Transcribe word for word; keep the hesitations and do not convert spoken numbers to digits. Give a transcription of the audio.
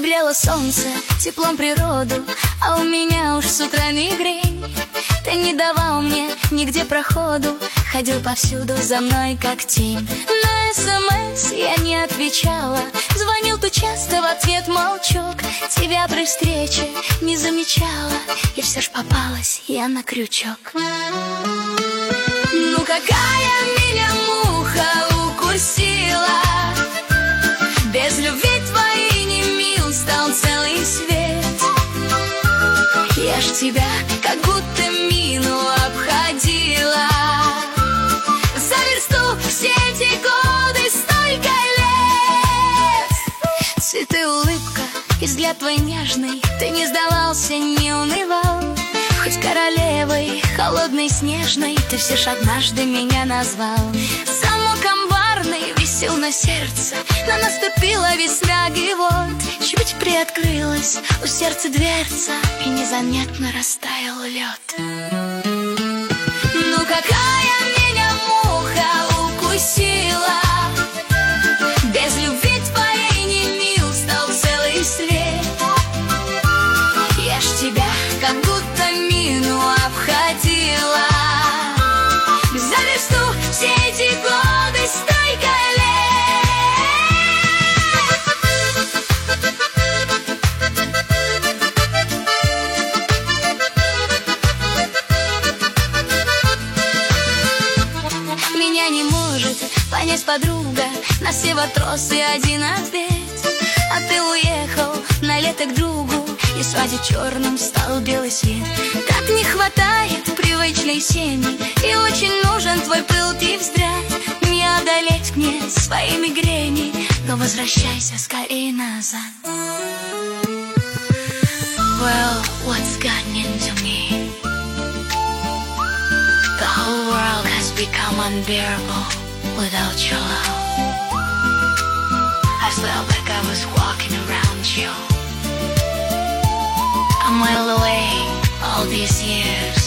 Согрело солнце теплом природу, а у меня уж с утра мигрень. Ты не давал мне нигде проходу, ходил повсюду за мной как тень. На смс я не отвечала, звонил то часто, в ответ молчок. Тебя при встрече не замечала, и все ж попалась я на крючок. Ну какая меня муха укусила, без любви твоей не мил стал целый свет. Я ж тебя как будто мину обходила, за версту все эти годы, столько лет. Цветы, улыбка и взгляд твой нежный, ты не сдавался, не унывал. Хоть королевой холодной, снежной, ты все ж однажды меня назвал. Замок амбарный висел на сердце, но наступила весна, и вот чуть приоткрылась у сердца дверца, и незаметно растаял лед. Ну какая меня муха укусила, без любви твоей не мил стал целый свет. Я ж тебя как будто мину обходила, за версту все эти годы, столько лет. Меня не может понять подруга, на все вопросы один ответ. А ты уехал на лето к другу, и свадьбе черным стал белый свет. Так не хватает привычной семьи, и очень нужен твой пылкий взгляд. Не одолеть мне свои мигрени, но возвращайся скорее назад. Well, what's gotten into me? The whole world has become unbearable without your love. I felt like I was walking around you. I'm well away all these years,